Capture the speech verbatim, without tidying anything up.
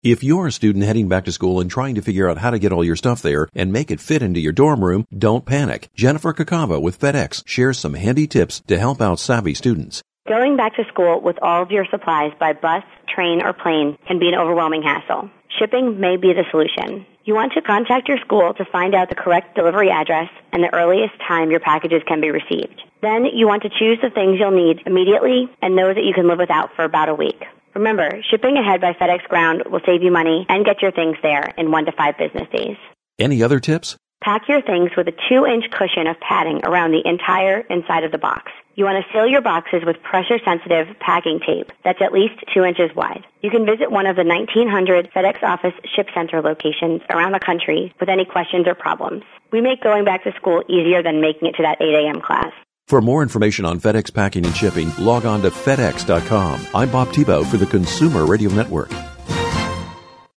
If you're a student heading back to school and trying to figure out how to get all your stuff there and make it fit into your dorm room, don't panic. Jennifer Kakava with FedEx shares some handy tips to help out savvy students. Going back to school with all of your supplies by bus, train, or plane can be an overwhelming hassle. Shipping may be the solution. You want to contact your school to find out the correct delivery address and the earliest time your packages can be received. Then you want to choose the things you'll need immediately and those that you can live without for about a week. Remember, shipping ahead by FedEx Ground will save you money and get your things there in one to five business days. Any other tips? Pack your things with a two-inch cushion of padding around the entire inside of the box. You want to seal your boxes with pressure-sensitive packing tape that's at least two inches wide. You can visit one of the nineteen hundred FedEx Office Ship Center locations around the country with any questions or problems. We make going back to school easier than making it to that eight a.m. class. For more information on FedEx packing and shipping, log on to FedEx dot com. I'm Bob Tebow for the Consumer Radio Network.